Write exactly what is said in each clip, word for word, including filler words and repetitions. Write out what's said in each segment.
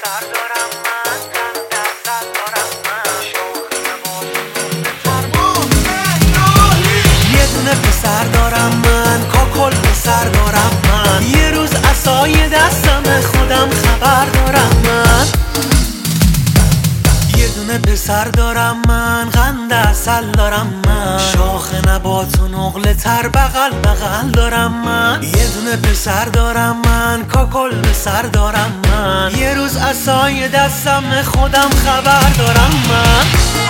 پسر دارم من، قند اصل دارم من، شاخ نبات یه دونه پسر دارم من، کاکل پسر دارم من. یه روز عصای دستم خودم خبر دارم من. یه دونه پسر دارم من، قند اصل دارم من، شاخ نبات و نقل تر بغل بغل دارم من. یه دونه پسر دارم من، کاکل پسر دارم من. یه روز عصای دستم خودم خبر دارم من.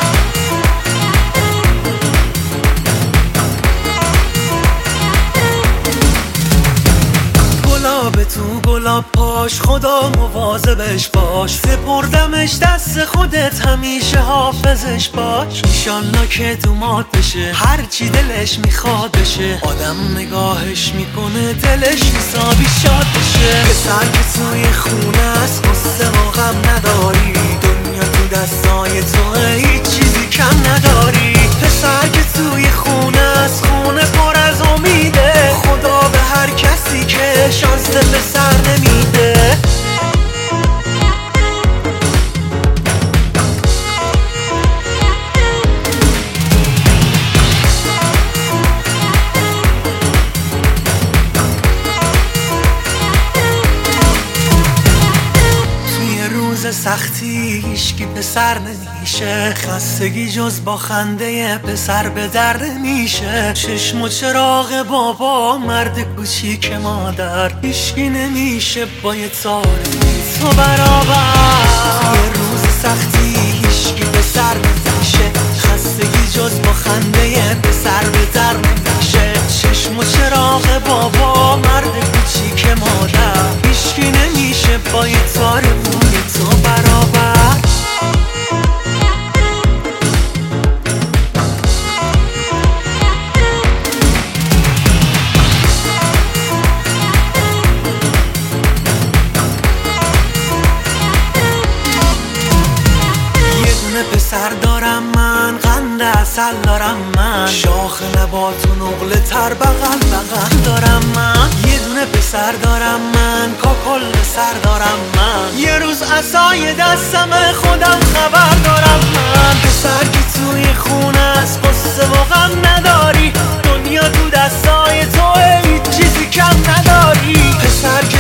گلاب تو گلاب پاش، خدا مواظبش باش. سپردمش دست خودت، همیشه حافظش باش. ایشالله که دومات بشه، هرچی دلش میخواد بشه. آدم نگاهش میکنه دلش حسابی شاد بشه. پسر که توی خونه است، قصه و غم نداری. دنیا تو دستای توه، هیچ چیزی کم نداری. پسر که توی خونه است، خونه پر از امیده. خدا به هر کسی که شانس پسر نمیده. سختی هیچکی پسر نمیشه، خستگی جز با خنده پسر به در نمیشه. چشم و چراغ بابا، مرد کوچیک مادر، هیچکی نمیشه با یه تار تو برابر. یه روز سختی هیچکی پسر نمیشه، خستگی جز با خنده پسر به در نمیشه. چشم و چراغ بابا، مرد کوچیک مادر، هیچکی نمیشه با یه تار تو برابر. یه دونه پسر دارم من، قند اصل دارم من، شاخ نبات و نقل تر بغل بغل دارم من. یه دونه پسر دارم من، کاکل پسر دارم من. یه روز عصای دستم خودم خبر دارم من. پسر که توی خونه است، قصه و غم نداری. دنیا تو دستای توه، هیچ چیزی کم نداری. پسر که